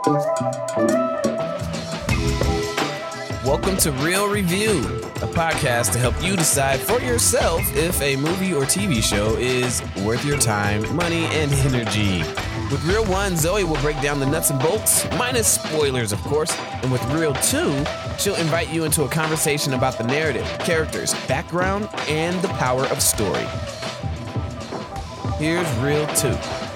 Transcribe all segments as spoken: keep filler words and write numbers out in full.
Welcome to Real Review, a podcast to help you decide for yourself if a movie or T V show is worth your time, money, and energy. With Reel one, Zoe will break down the nuts and bolts, minus spoilers, of course. And with Reel two, she'll invite you into a conversation about the narrative, characters, background, and the power of story. Here's Reel two.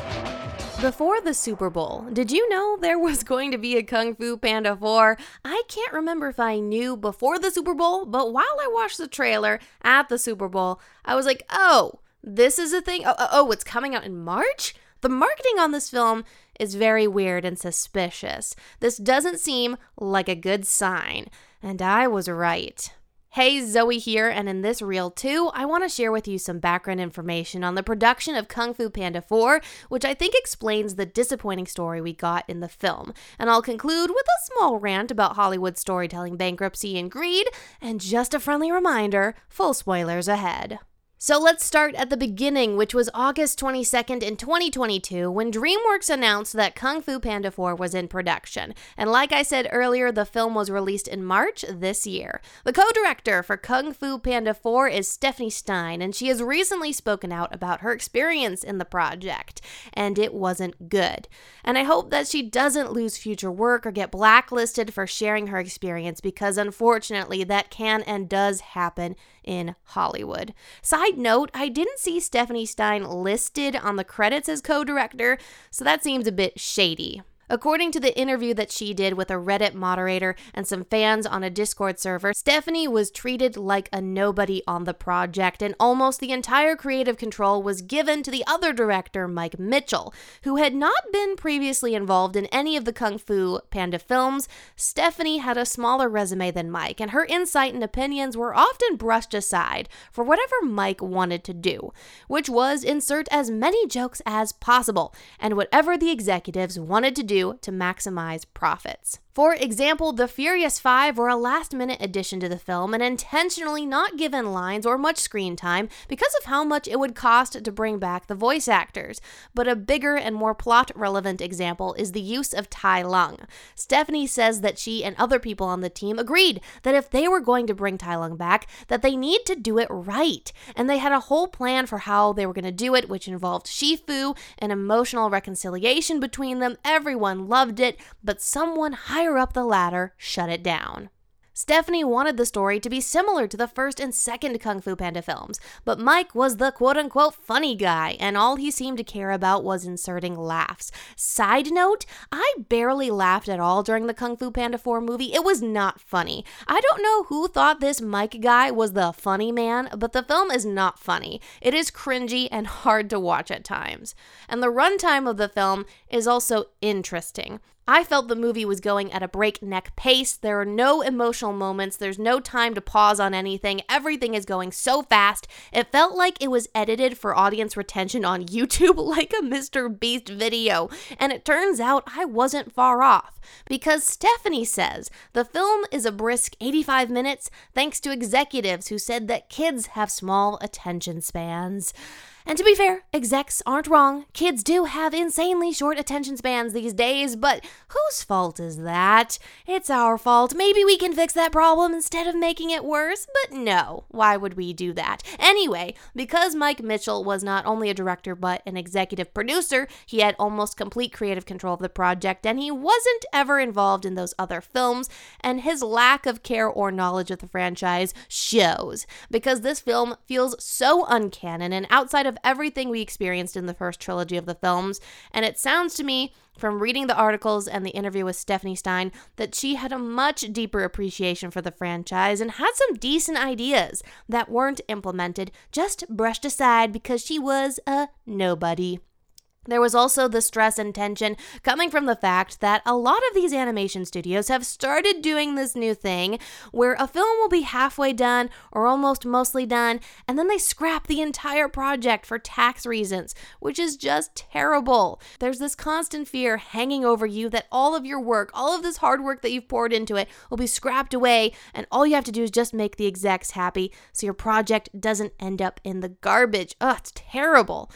Before the Super Bowl, did you know there was going to be a Kung Fu Panda four? I can't remember if I knew before the Super Bowl, but while I watched the trailer at the Super Bowl, I was like, oh, this is a thing? Oh, oh, it's coming out in March? The marketing on this film is very weird and suspicious. This doesn't seem like a good sign, and I was right. Hey, Zoe here, and in this Reel two, I want to share with you some background information on the production of Kung Fu Panda four, which I think explains the disappointing story we got in the film. And I'll conclude with a small rant about Hollywood storytelling bankruptcy and greed, and just a friendly reminder, full spoilers ahead. So let's start at the beginning, which was August twenty-second in twenty twenty-two, when DreamWorks announced that Kung Fu Panda four was in production. And like I said earlier, the film was released in March this year. The co-director for Kung Fu Panda four is Stephanie Stein, and she has recently spoken out about her experience in the project, and it wasn't good. And I hope that she doesn't lose future work or get blacklisted for sharing her experience, because unfortunately that can and does happen in Hollywood. Side note, I didn't see Stephanie Stein listed on the credits as co-director, so that seems a bit shady. According to the interview that she did with a Reddit moderator and some fans on a Discord server, Stephanie was treated like a nobody on the project, and almost the entire creative control was given to the other director, Mike Mitchell, who had not been previously involved in any of the Kung Fu Panda films. Stephanie had a smaller resume than Mike, and her insight and opinions were often brushed aside for whatever Mike wanted to do, which was insert as many jokes as possible, and whatever the executives wanted to do to maximize profits. For example, the Furious Five were a last-minute addition to the film and intentionally not given lines or much screen time because of how much it would cost to bring back the voice actors. But a bigger and more plot-relevant example is the use of Tai Lung. Stephanie says that she and other people on the team agreed that if they were going to bring Tai Lung back, that they need to do it right. And they had a whole plan for how they were going to do it, which involved Shifu and emotional reconciliation between them. Everyone loved it, but someone higher up the ladder shut it down. Stephanie wanted the story to be similar to the first and second Kung Fu Panda films, but Mike was the quote-unquote funny guy, and all he seemed to care about was inserting laughs. Side note, I barely laughed at all during the Kung Fu Panda four movie. It was not funny. I don't know who thought this Mike guy was the funny man, but the film is not funny. It is cringy and hard to watch at times. And the runtime of the film is also interesting. I felt the movie was going at a breakneck pace. There are no emotional moments. There's no time to pause on anything. Everything is going so fast. It felt like it was edited for audience retention on YouTube, like a Mister Beast video. And it turns out I wasn't far off, because Stephanie says the film is a brisk eighty-five minutes thanks to executives who said that kids have small attention spans. And to be fair, execs aren't wrong. Kids do have insanely short attention spans these days, but whose fault is that? It's our fault. Maybe we can fix that problem instead of making it worse, but no, why would we do that? Anyway, because Mike Mitchell was not only a director but an executive producer, he had almost complete creative control of the project, and he wasn't ever involved in those other films, and his lack of care or knowledge of the franchise shows, because this film feels so uncanon and outside of everything we experienced in the first trilogy of the films, and it sounds to me, from reading the articles and the interview with Stephanie Stein, that she had a much deeper appreciation for the franchise and had some decent ideas that weren't implemented, just brushed aside because she was a nobody. There was also the stress and tension coming from the fact that a lot of these animation studios have started doing this new thing where a film will be halfway done or almost mostly done, and then they scrap the entire project for tax reasons, which is just terrible. There's this constant fear hanging over you that all of your work, all of this hard work that you've poured into it will be scrapped away, and all you have to do is just make the execs happy so your project doesn't end up in the garbage. Ugh, it's terrible.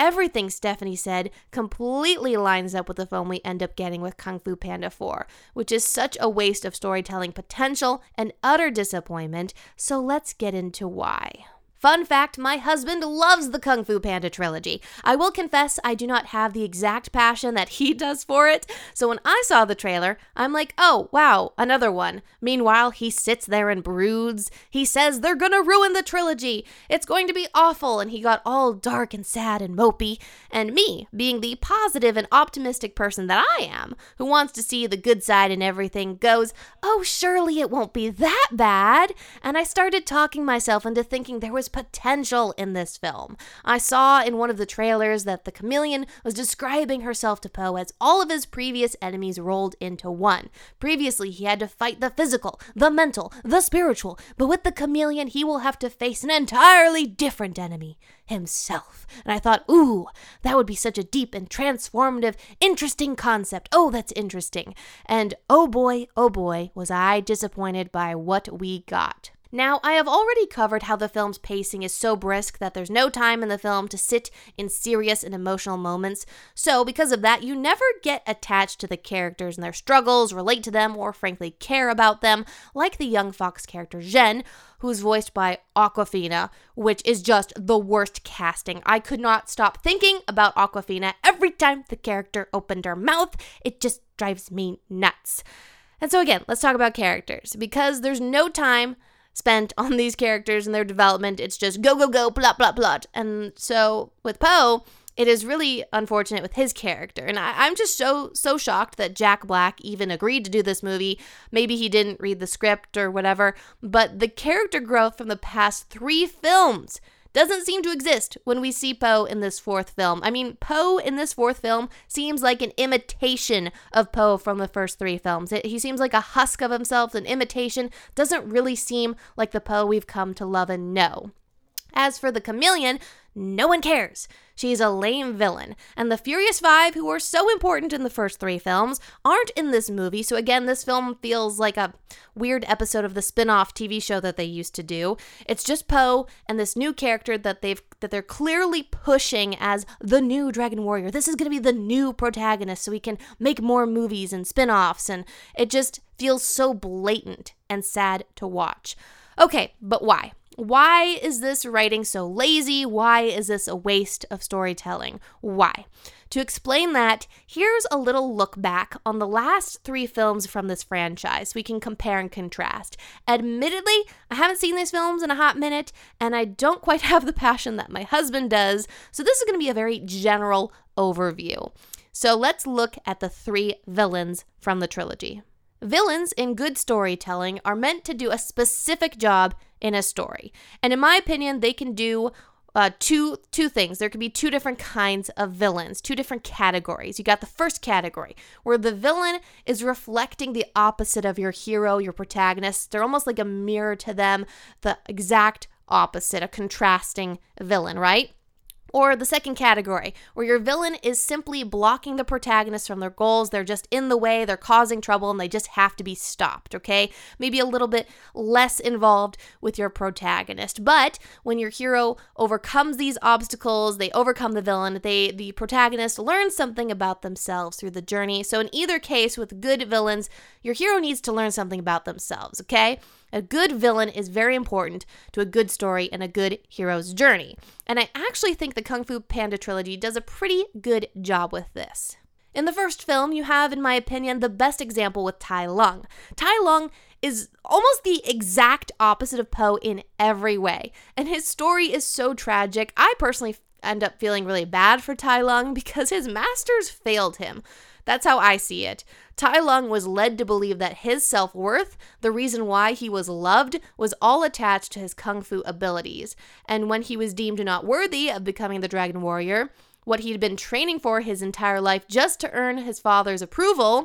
everything Stephanie said completely lines up with the film we end up getting with Kung Fu Panda four, which is such a waste of storytelling potential and utter disappointment, so let's get into why. Fun fact, my husband loves the Kung Fu Panda trilogy. I will confess I do not have the exact passion that he does for it, so when I saw the trailer, I'm like, oh, wow, another one. Meanwhile, he sits there and broods. He says they're gonna ruin the trilogy. It's going to be awful, and he got all dark and sad and mopey. And me, being the positive and optimistic person that I am, who wants to see the good side in everything, goes, oh, surely it won't be that bad. And I started talking myself into thinking there was potential in this film. I saw in one of the trailers that the chameleon was describing herself to Po as all of his previous enemies rolled into one. Previously, he had to fight the physical, the mental, the spiritual, but with the chameleon, he will have to face an entirely different enemy, himself. And I thought, ooh, that would be such a deep and transformative, interesting concept. Oh, that's interesting. And oh boy, oh boy, was I disappointed by what we got. Now, I have already covered how the film's pacing is so brisk that there's no time in the film to sit in serious and emotional moments. So, because of that, you never get attached to the characters and their struggles, relate to them, or frankly care about them, like the young fox character Zhen, who's voiced by Awkwafina, which is just the worst casting. I could not stop thinking about Awkwafina every time the character opened her mouth. It just drives me nuts. And so again, let's talk about characters. Because there's no time spent on these characters and their development, it's just go, go, go, plot, plot, plot. And so with Po, it is really unfortunate with his character. And I, I'm just so, so shocked that Jack Black even agreed to do this movie. Maybe he didn't read the script or whatever, but the character growth from the past three films doesn't seem to exist when we see Po in this fourth film. I mean, Po in this fourth film seems like an imitation of Po from the first three films. It, he seems like a husk of himself, an imitation. Doesn't really seem like the Po we've come to love and know. As for the chameleon, no one cares. She's a lame villain. And the Furious Five, who were so important in the first three films, aren't in this movie. So again, this film feels like a weird episode of the spin-off T V show that they used to do. It's just Po and this new character that they've that they're clearly pushing as the new Dragon Warrior. This is going to be the new protagonist so we can make more movies and spin-offs. And it just feels so blatant and sad to watch. Okay, but why? Why is this writing so lazy? Why is this a waste of storytelling? Why? To explain that, here's a little look back on the last three films from this franchise so we can compare and contrast. Admittedly, I haven't seen these films in a hot minute, and I don't quite have the passion that my husband does, so this is going to be a very general overview. So let's look at the three villains from the trilogy. Villains in good storytelling are meant to do a specific job in a story. And in my opinion, they can do uh, two two things. There could be two different kinds of villains, two different categories. You got the first category, where the villain is reflecting the opposite of your hero, your protagonist. They're almost like a mirror to them, the exact opposite, a contrasting villain, right? Or the second category, where your villain is simply blocking the protagonist from their goals. They're just in the way, they're causing trouble, and they just have to be stopped, okay? Maybe a little bit less involved with your protagonist. But when your hero overcomes these obstacles, they overcome the villain, they the protagonist learns something about themselves through the journey. So in either case, with good villains, your hero needs to learn something about themselves, okay? A good villain is very important to a good story and a good hero's journey. And I actually think the Kung Fu Panda trilogy does a pretty good job with this. In the first film, you have, in my opinion, the best example with Tai Lung. Tai Lung is almost the exact opposite of Po in every way. And his story is so tragic. I personally end up feeling really bad for Tai Lung because his masters failed him. That's how I see it. Tai Lung was led to believe that his self-worth, the reason why he was loved, was all attached to his kung fu abilities. And when he was deemed not worthy of becoming the Dragon Warrior, what he'd been training for his entire life just to earn his father's approval,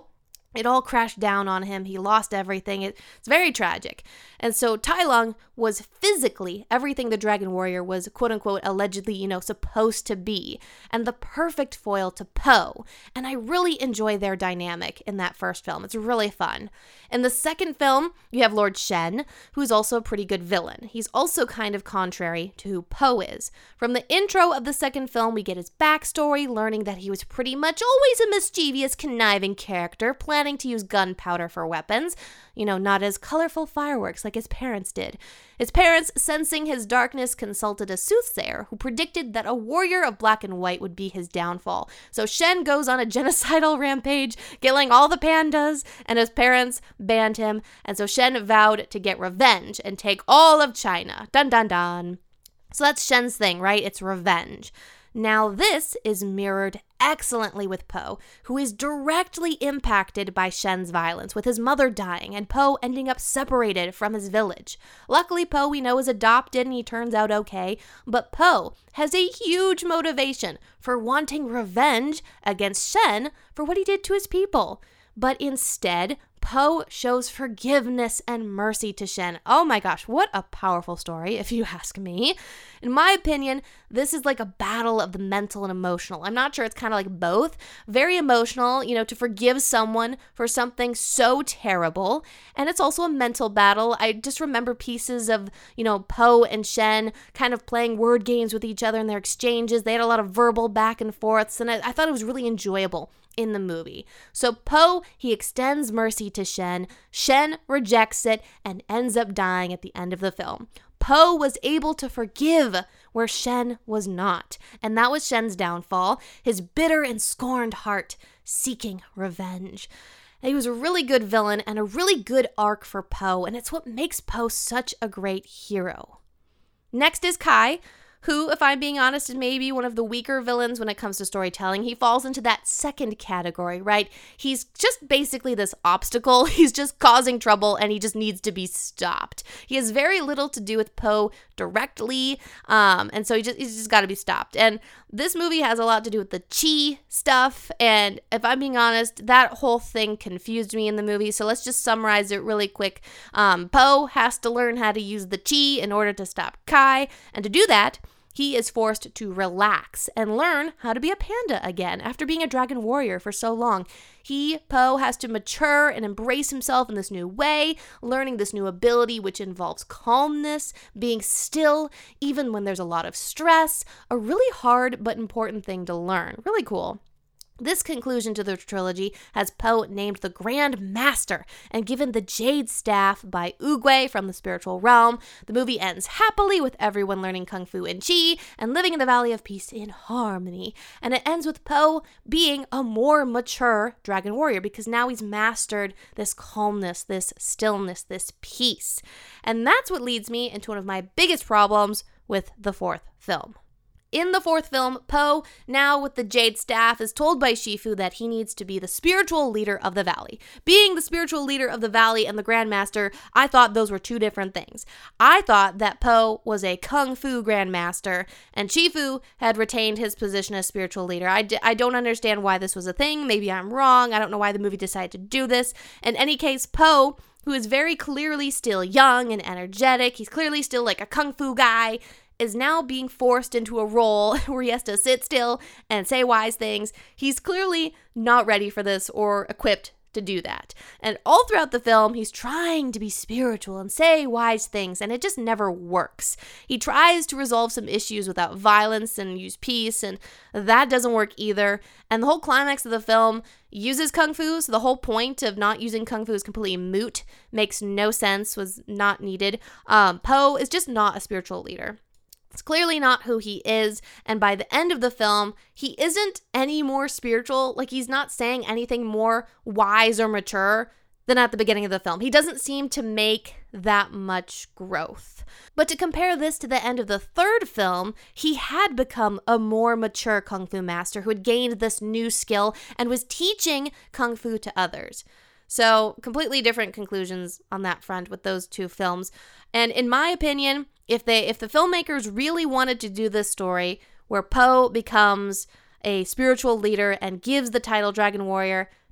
It all crashed down on him. He lost everything. It, it's very tragic. And so Tai Lung was physically everything the Dragon Warrior was, quote unquote, allegedly, you know, supposed to be, and the perfect foil to Po. And I really enjoy their dynamic in that first film. It's really fun. In the second film, you have Lord Shen, who's also a pretty good villain. He's also kind of contrary to who Po is. From the intro of the second film, we get his backstory, learning that he was pretty much always a mischievous, conniving character, planning to use gunpowder for weapons, you know, not as colorful fireworks like his parents did. His parents, sensing his darkness, consulted a soothsayer who predicted that a warrior of black and white would be his downfall. So Shen goes on a genocidal rampage, killing all the pandas, and his parents banned him, and so Shen vowed to get revenge and take all of China. Dun dun dun. So that's Shen's thing, right? It's revenge. Now this is mirrored excellently with Po, who is directly impacted by Shen's violence, with his mother dying and Po ending up separated from his village. Luckily, Po, we know, is adopted and he turns out okay, but Po has a huge motivation for wanting revenge against Shen for what he did to his people. But instead, Po shows forgiveness and mercy to Shen. Oh my gosh, what a powerful story, if you ask me. In my opinion, this is like a battle of the mental and emotional. I'm not sure, it's kind of like both. Very emotional, you know, to forgive someone for something so terrible. And it's also a mental battle. I just remember pieces of, you know, Po and Shen kind of playing word games with each other in their exchanges. They had a lot of verbal back and forths, and I, I thought it was really enjoyable in the movie. So Po, he extends mercy to Shen. Shen rejects it and ends up dying at the end of the film. Po was able to forgive where Shen was not, and that was Shen's downfall, his bitter and scorned heart seeking revenge. He was a really good villain and a really good arc for Po, and it's what makes Po such a great hero. Next is Kai, who, if I'm being honest, is maybe one of the weaker villains when it comes to storytelling. He falls into that second category, right? He's just basically this obstacle. He's just causing trouble, and he just needs to be stopped. He has very little to do with Po directly, um, and so he just, he's just got to be stopped. And this movie has a lot to do with the chi stuff, and if I'm being honest, that whole thing confused me in the movie, so let's just summarize it really quick. Um, Po has to learn how to use the chi in order to stop Kai, and to do that, he is forced to relax and learn how to be a panda again after being a dragon warrior for so long. He, Po, has to mature and embrace himself in this new way, learning this new ability which involves calmness, being still even when there's a lot of stress, a really hard but important thing to learn. Really cool. This conclusion to the trilogy has Po named the Grand Master and given the Jade Staff by Oogway from the spiritual realm. The movie ends happily with everyone learning Kung Fu and Chi and living in the Valley of Peace in harmony. And it ends with Po being a more mature dragon warrior because now he's mastered this calmness, this stillness, this peace. And that's what leads me into one of my biggest problems with the fourth film. In the fourth film, Po, now with the Jade Staff, is told by Shifu that he needs to be the spiritual leader of the valley. Being the spiritual leader of the valley and the Grandmaster, I thought those were two different things. I thought that Po was a Kung Fu Grandmaster, and Shifu had retained his position as spiritual leader. I, d- I don't understand why this was a thing. Maybe I'm wrong. I don't know why the movie decided to do this. In any case, Po, who is very clearly still young and energetic, he's clearly still like a Kung Fu guy, is now being forced into a role where he has to sit still and say wise things. He's clearly not ready for this or equipped to do that. And all throughout the film, he's trying to be spiritual and say wise things, and it just never works. He tries to resolve some issues without violence and use peace, and that doesn't work either. And the whole climax of the film uses Kung Fu, so the whole point of not using Kung Fu is completely moot, makes no sense, was not needed. Um, Po is just not a spiritual leader. It's clearly not who he is, and by the end of the film, he isn't any more spiritual. Like, he's not saying anything more wise or mature than at the beginning of the film. He doesn't seem to make that much growth. But to compare this to the end of the third film, he had become a more mature Kung Fu master who had gained this new skill and was teaching Kung Fu to others. So, completely different conclusions on that front with those two films. And in my opinion, if they if the filmmakers really wanted to do this story where Po becomes a spiritual leader and gives the title Dragon Warrior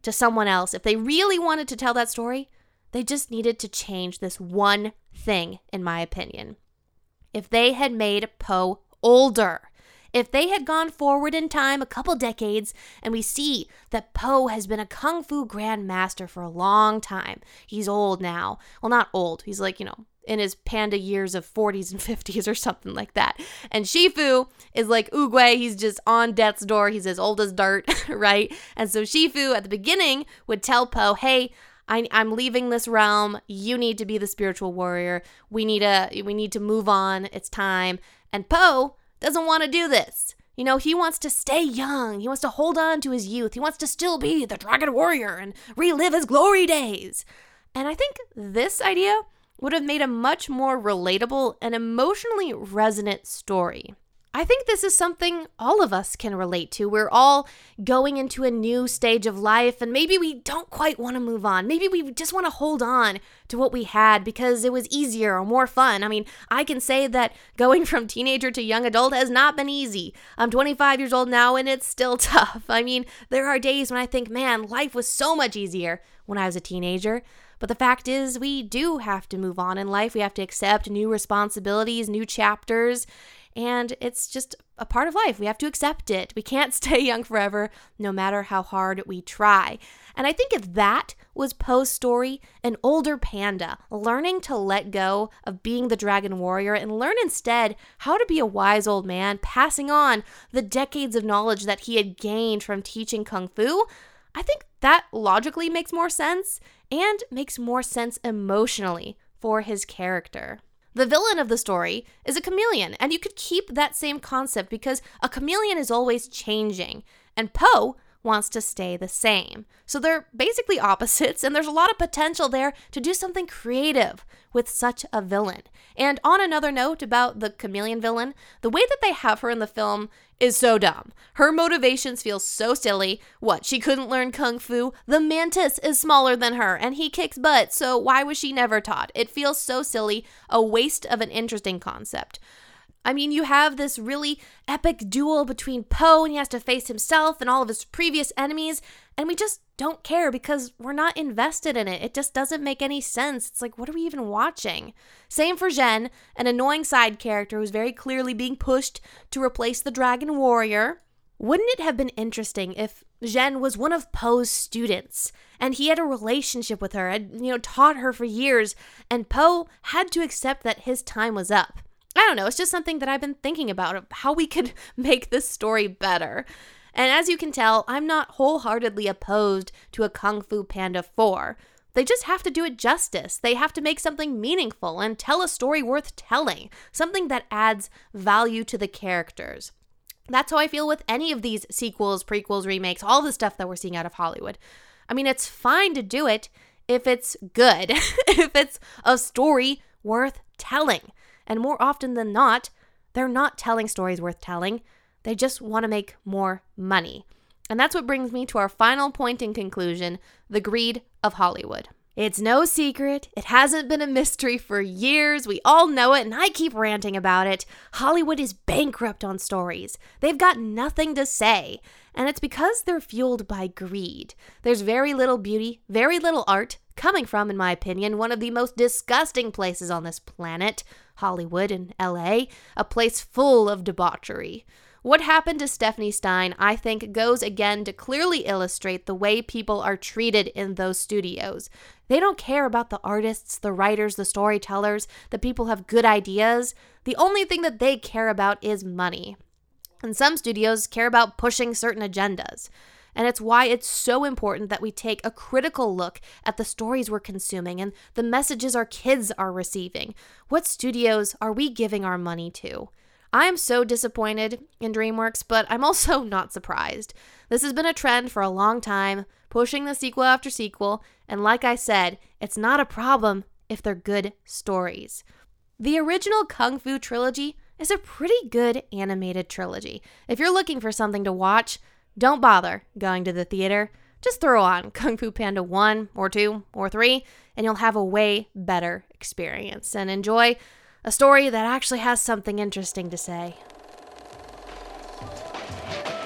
to someone else, if they really wanted to tell that story, they just needed to change this one thing, in my opinion. If they had made Po older, if they had gone forward in time a couple decades and we see that Po has been a kung fu grandmaster for a long time. He's old now. Well, not old. He's like, you know, in his panda years of forties and fifties or something like that. And Shifu is like Oogway. He's just on death's door. He's as old as dirt, right? And so Shifu at the beginning would tell Po, hey, I, I'm leaving this realm. You need to be the spiritual warrior. We need to, we need to move on. It's time. And Po doesn't want to do this. You know, he wants to stay young. He wants to hold on to his youth. He wants to still be the Dragon Warrior and relive his glory days. And I think this idea would have made a much more relatable and emotionally resonant story. I think this is something all of us can relate to. We're all going into a new stage of life, and maybe we don't quite want to move on. Maybe we just want to hold on to what we had because it was easier or more fun. I mean, I can say that going from teenager to young adult has not been easy. I'm twenty-five years old now, and it's still tough. I mean, there are days when I think, man, life was so much easier when I was a teenager. But the fact is, we do have to move on in life. We have to accept new responsibilities, new chapters. And it's just a part of life. We have to accept it. We can't stay young forever, no matter how hard we try. And I think if that was Po's story, an older panda learning to let go of being the Dragon Warrior and learn instead how to be a wise old man, passing on the decades of knowledge that he had gained from teaching Kung Fu, I think that logically makes more sense and makes more sense emotionally for his character. The villain of the story is a chameleon, and you could keep that same concept because a chameleon is always changing, and Po wants to stay the same. So they're basically opposites, and there's a lot of potential there to do something creative with such a villain. And on another note about the chameleon villain, the way that they have her in the film is so dumb. Her motivations feel so silly. What, she couldn't learn Kung Fu? The mantis is smaller than her, and he kicks butt, so why was she never taught? It feels so silly, a waste of an interesting concept. I mean, you have this really epic duel between Po, and he has to face himself and all of his previous enemies, and we just don't care because we're not invested in it. It just doesn't make any sense. It's like, what are we even watching? Same for Zhen, an annoying side character who's very clearly being pushed to replace the Dragon Warrior. Wouldn't it have been interesting if Zhen was one of Po's students and he had a relationship with her, had, you know, taught her for years, and Po had to accept that his time was up? I don't know, it's just something that I've been thinking about, of how we could make this story better. And as you can tell, I'm not wholeheartedly opposed to a Kung Fu Panda four. They just have to do it justice. They have to make something meaningful and tell a story worth telling, something that adds value to the characters. That's how I feel with any of these sequels, prequels, remakes, all the stuff that we're seeing out of Hollywood. I mean, it's fine to do it if it's good, if it's a story worth telling. And more often than not, they're not telling stories worth telling. They just want to make more money. And that's what brings me to our final point in conclusion, the greed of Hollywood. It's no secret. It hasn't been a mystery for years. We all know it, and I keep ranting about it. Hollywood is bankrupt on stories. They've got nothing to say. And it's because they're fueled by greed. There's very little beauty, very little art, coming from, in my opinion, one of the most disgusting places on this planet, Hollywood in L A, a place full of debauchery. What happened to Stephanie Stein, I think, goes again to clearly illustrate the way people are treated in those studios. They don't care about the artists, the writers, the storytellers, the people have good ideas. The only thing that they care about is money. And some studios care about pushing certain agendas. And it's why it's so important that we take a critical look at the stories we're consuming and the messages our kids are receiving. What studios are we giving our money to? I am so disappointed in DreamWorks, but I'm also not surprised. This has been a trend for a long time, pushing the sequel after sequel, and like I said, it's not a problem if they're good stories. The original Kung Fu trilogy is a pretty good animated trilogy. If you're looking for something to watch, don't bother going to the theater. Just throw on Kung Fu Panda one or two or three, and you'll have a way better experience and enjoy a story that actually has something interesting to say.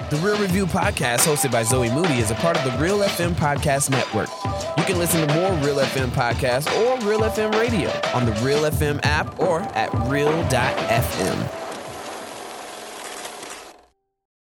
The Real Review podcast, hosted by Zoe Moody, is a part of the Real F M Podcast Network. You can listen to more Real F M podcasts or Real F M radio on the Real F M app or at real dot f m.